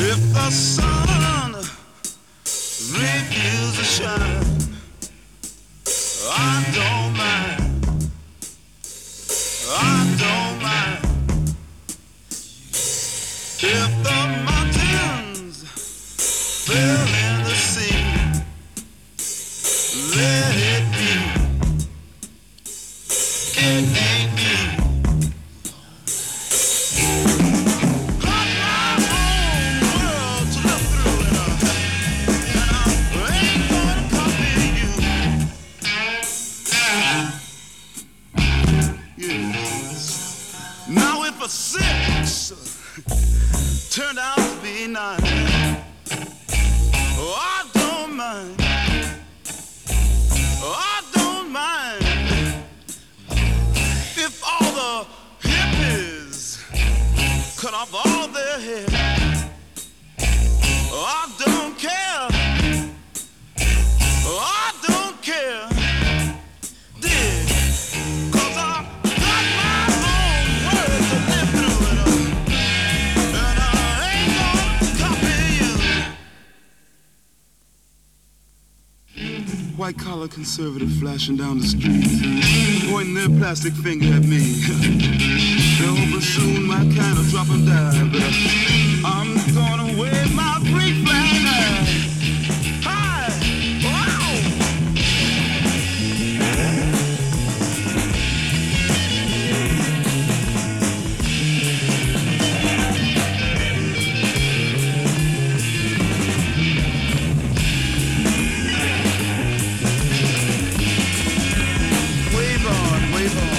If the sun refuses to shine, I don't mind. I don't mind. If the mountains fill in the sea, let it be. It ain't me. Got my own world to look through, and I ain't gonna copy you. Yes. Now if a six turned out to be 9, oh, I don't mind. Oh, I don't mind if all the hippies cut off all their hair. Oh, I don't care. Oh, I don't care. Dig. 'Cause I got my own world to live through, and I ain't gonna copy you. White collar conservative flashing down the street, pointing their plastic finger at me. They're hoping soon my kind of drop and die, but I'm gonna wave my free flag high. Hi! Wow! Wave on, wave on.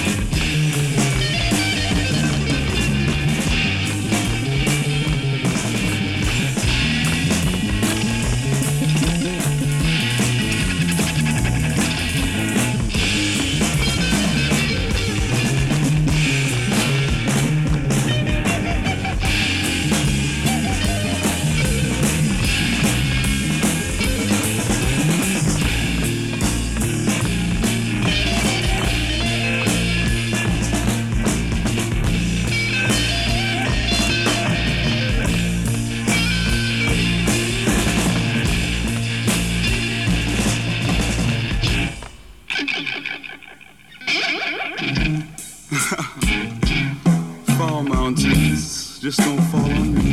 Fall mountains just don't fall on me.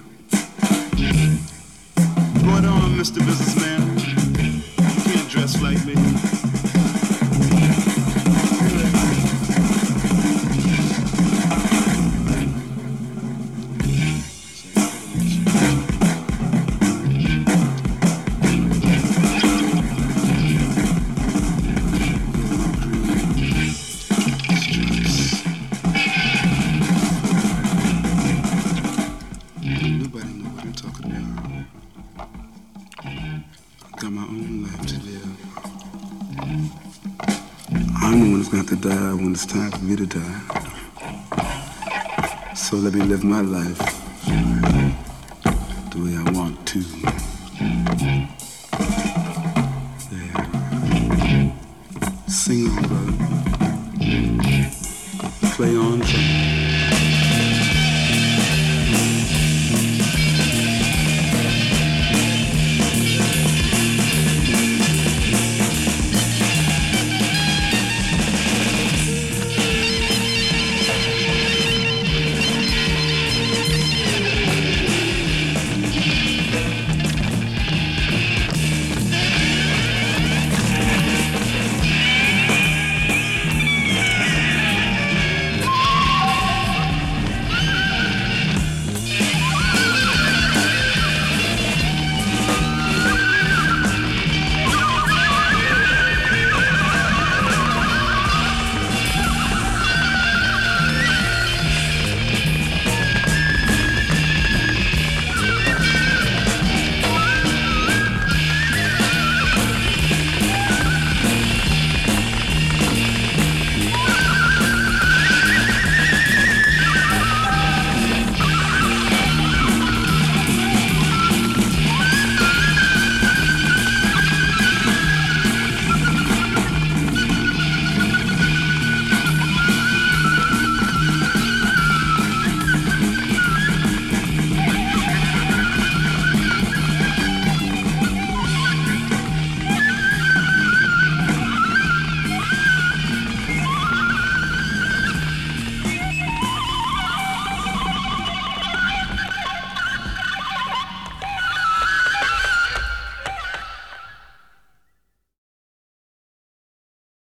Going on, Mr. Businessman. You can't dress like me. Nobody know what I'm talking about. I got my own life to live. I'm the one who's got to die when it's time for me to die. So let me live my life the way I want to. There. Sing on, brother. Play on, trumpet.